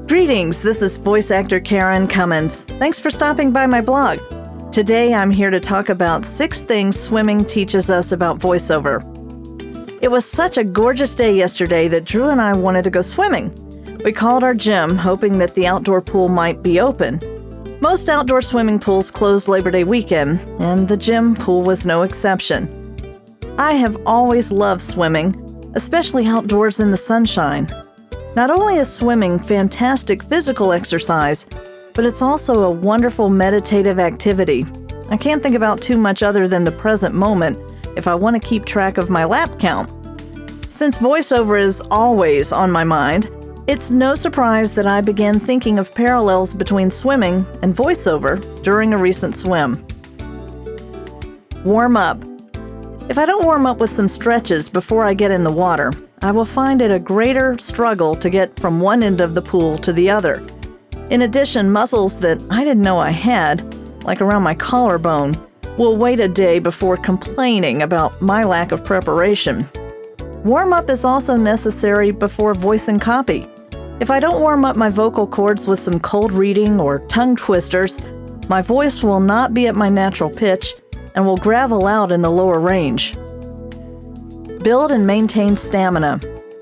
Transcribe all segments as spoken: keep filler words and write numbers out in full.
Greetings, this is voice actor Karen Cummins. Thanks for stopping by my blog. Today I'm here to talk about six things swimming teaches us about voiceover. It was such a gorgeous day yesterday that Drew and I wanted to go swimming. We called our gym, hoping that the outdoor pool might be open. Most outdoor swimming pools close Labor Day weekend, and the gym pool was no exception. I have always loved swimming, especially outdoors in the sunshine. Not only is swimming fantastic physical exercise, but it's also a wonderful meditative activity. I can't think about too much other than the present moment if I want to keep track of my lap count. Since voiceover is always on my mind, it's no surprise that I began thinking of parallels between swimming and voiceover during a recent swim. Warm up. If I don't warm up with some stretches before I get in the water, I will find it a greater struggle to get from one end of the pool to the other. In addition, muscles that I didn't know I had, like around my collarbone, will wait a day before complaining about my lack of preparation. Warm up is also necessary before voice and copy. If I don't warm up my vocal cords with some cold reading or tongue twisters, my voice will not be at my natural pitch and will gravel out in the lower range. Build and maintain stamina.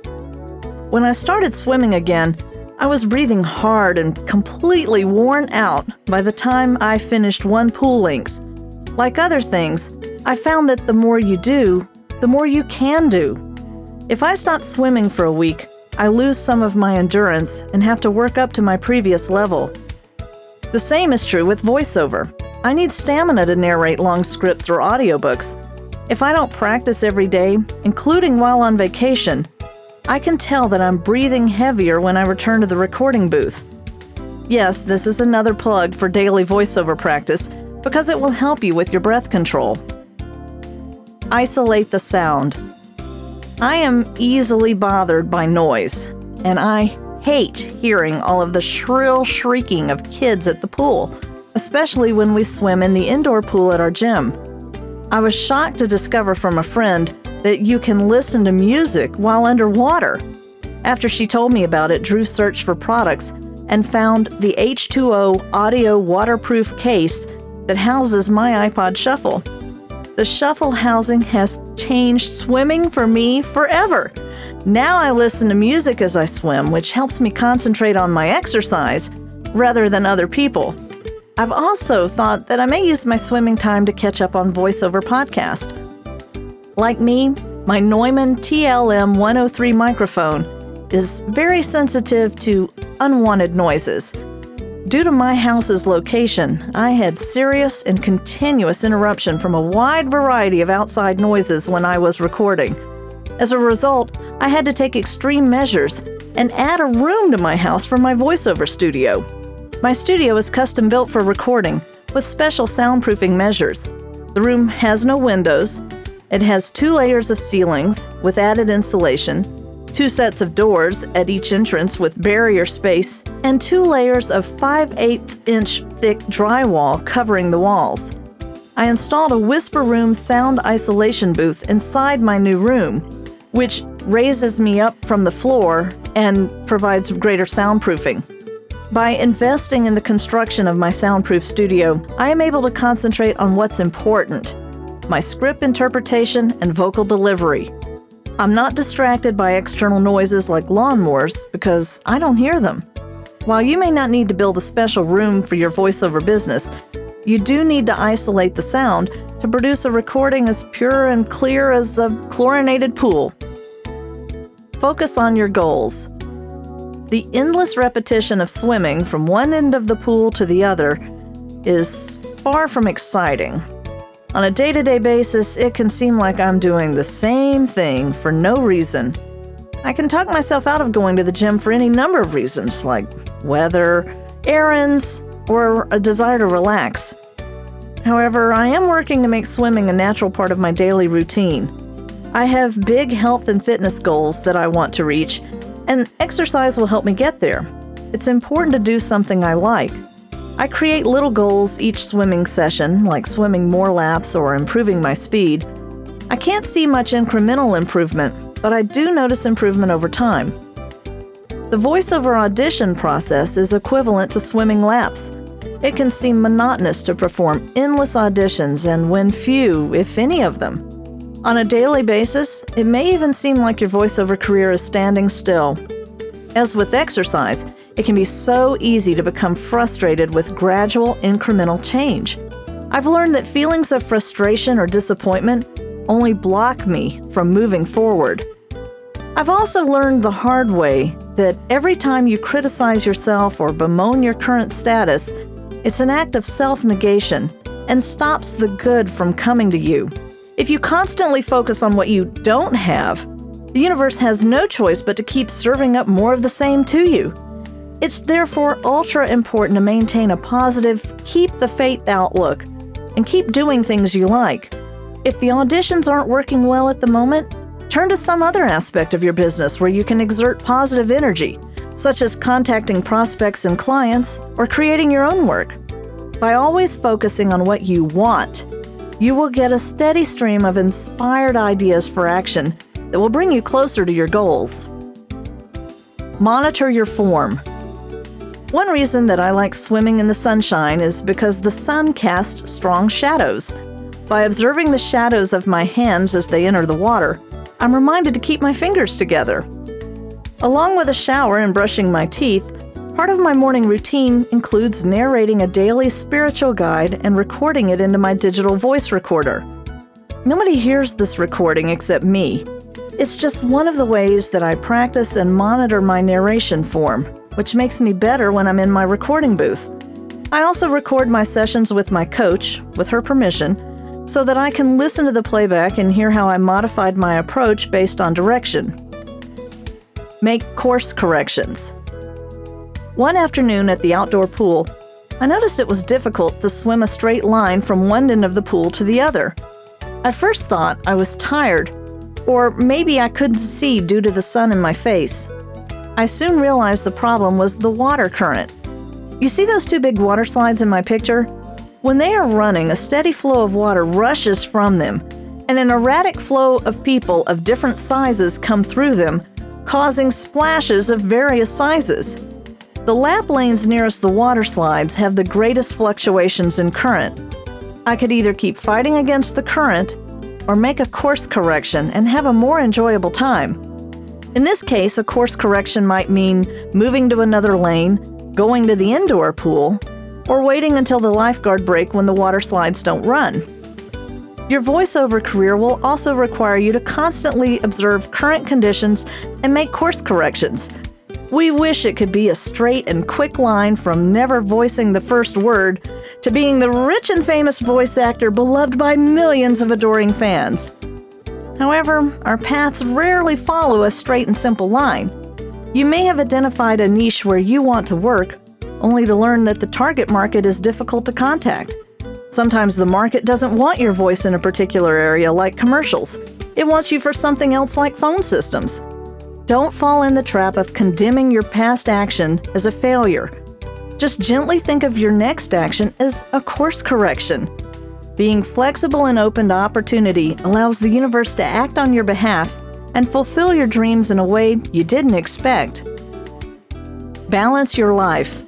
When I started swimming again, I was breathing hard and completely worn out by the time I finished one pool length. Like other things, I found that the more you do, the more you can do. If I stop swimming for a week, I lose some of my endurance and have to work up to my previous level. The same is true with voiceover. I need stamina to narrate long scripts or audiobooks. If I don't practice every day, including while on vacation, I can tell that I'm breathing heavier when I return to the recording booth. Yes, this is another plug for daily voiceover practice because it will help you with your breath control. Isolate the sound. I am easily bothered by noise, and I hate hearing all of the shrill shrieking of kids at the pool, especially when we swim in the indoor pool at our gym. I was shocked to discover from a friend that you can listen to music while underwater. After she told me about it, Drew searched for products and found the H two O audio waterproof case that houses my iPod Shuffle. The Shuffle housing has changed swimming for me forever. Now I listen to music as I swim, which helps me concentrate on my exercise rather than other people. I've also thought that I may use my swimming time to catch up on voiceover podcast. Like me, my Neumann T L M one oh three microphone is very sensitive to unwanted noises. Due to my house's location, I had serious and continuous interruption from a wide variety of outside noises when I was recording. As a result, I had to take extreme measures and add a room to my house for my voiceover studio. My studio is custom built for recording with special soundproofing measures. The room has no windows. It has two layers of ceilings with added insulation, two sets of doors at each entrance with barrier space, and two layers of five eighths inch thick drywall covering the walls. I installed a Whisper Room sound isolation booth inside my new room, which raises me up from the floor and provides greater soundproofing. By investing in the construction of my soundproof studio, I am able to concentrate on what's important: my script interpretation and vocal delivery. I'm not distracted by external noises like lawnmowers because I don't hear them. While you may not need to build a special room for your voiceover business, you do need to isolate the sound to produce a recording as pure and clear as a chlorinated pool. Focus on your goals. The endless repetition of swimming from one end of the pool to the other is far from exciting. On a day-to-day basis, it can seem like I'm doing the same thing for no reason. I can talk myself out of going to the gym for any number of reasons, like weather, errands, or a desire to relax. However, I am working to make swimming a natural part of my daily routine. I have big health and fitness goals that I want to reach, and exercise will help me get there. It's important to do something I like. I create little goals each swimming session, like swimming more laps or improving my speed. I can't see much incremental improvement, but I do notice improvement over time. The voiceover audition process is equivalent to swimming laps. It can seem monotonous to perform endless auditions and win few, if any of them. On a daily basis, it may even seem like your voiceover career is standing still. As with exercise, it can be so easy to become frustrated with gradual, incremental change. I've learned that feelings of frustration or disappointment only block me from moving forward. I've also learned the hard way that every time you criticize yourself or bemoan your current status, it's an act of self-negation and stops the good from coming to you. If you constantly focus on what you don't have, the universe has no choice but to keep serving up more of the same to you. It's therefore ultra important to maintain a positive, keep the faith outlook and keep doing things you like. If the auditions aren't working well at the moment, turn to some other aspect of your business where you can exert positive energy, such as contacting prospects and clients or creating your own work. By always focusing on what you want, you will get a steady stream of inspired ideas for action that will bring you closer to your goals. Monitor your form. One reason that I like swimming in the sunshine is because the sun casts strong shadows. By observing the shadows of my hands as they enter the water, I'm reminded to keep my fingers together. Along with a shower and brushing my teeth, part of my morning routine includes narrating a daily spiritual guide and recording it into my digital voice recorder. Nobody hears this recording except me. It's just one of the ways that I practice and monitor my narration form, which makes me better when I'm in my recording booth. I also record my sessions with my coach, with her permission, so that I can listen to the playback and hear how I modified my approach based on direction. Make course corrections. One afternoon at the outdoor pool, I noticed it was difficult to swim a straight line from one end of the pool to the other. I first thought I was tired, or maybe I couldn't see due to the sun in my face. I soon realized the problem was the water current. You see those two big water slides in my picture? When they are running, a steady flow of water rushes from them, and an erratic flow of people of different sizes come through them, causing splashes of various sizes. The lap lanes nearest the water slides have the greatest fluctuations in current. I could either keep fighting against the current or make a course correction and have a more enjoyable time. In this case, a course correction might mean moving to another lane, going to the indoor pool, or waiting until the lifeguard break when the water slides don't run. Your voiceover career will also require you to constantly observe current conditions and make course corrections. We wish it could be a straight and quick line from never voicing the first word to being the rich and famous voice actor beloved by millions of adoring fans. However, our paths rarely follow a straight and simple line. You may have identified a niche where you want to work, only to learn that the target market is difficult to contact. Sometimes the market doesn't want your voice in a particular area like commercials. It wants you for something else like phone systems. Don't fall in the trap of condemning your past action as a failure. Just gently think of your next action as a course correction. Being flexible and open to opportunity allows the universe to act on your behalf and fulfill your dreams in a way you didn't expect. Balance your life.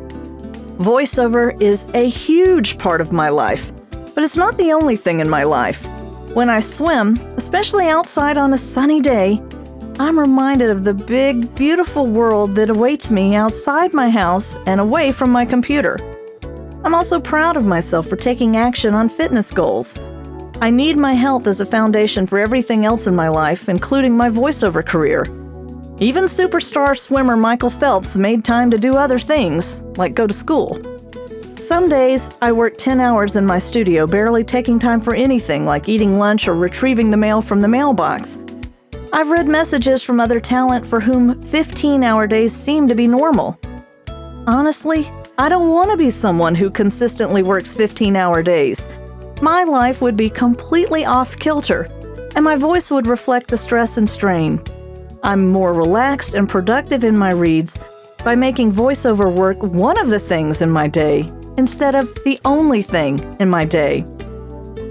Voiceover is a huge part of my life, but it's not the only thing in my life. When I swim, especially outside on a sunny day, I'm reminded of the big, beautiful world that awaits me outside my house and away from my computer. I'm also proud of myself for taking action on fitness goals. I need my health as a foundation for everything else in my life, including my voiceover career. Even superstar swimmer Michael Phelps made time to do other things, like go to school. Some days, I work ten hours in my studio, barely taking time for anything like eating lunch or retrieving the mail from the mailbox. I've read messages from other talent for whom fifteen-hour days seem to be normal. Honestly, I don't want to be someone who consistently works fifteen-hour days. My life would be completely off-kilter, and my voice would reflect the stress and strain. I'm more relaxed and productive in my reads by making voiceover work one of the things in my day instead of the only thing in my day.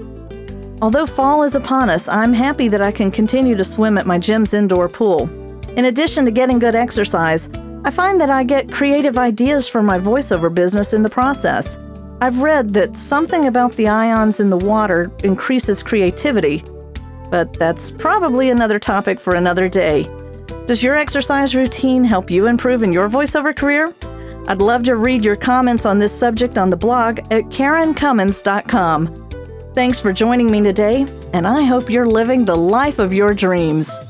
Although fall is upon us, I'm happy that I can continue to swim at my gym's indoor pool. In addition to getting good exercise, I find that I get creative ideas for my voiceover business in the process. I've read that something about the ions in the water increases creativity, but that's probably another topic for another day. Does your exercise routine help you improve in your voiceover career? I'd love to read your comments on this subject on the blog at karen cummins dot com. Thanks for joining me today, and I hope you're living the life of your dreams.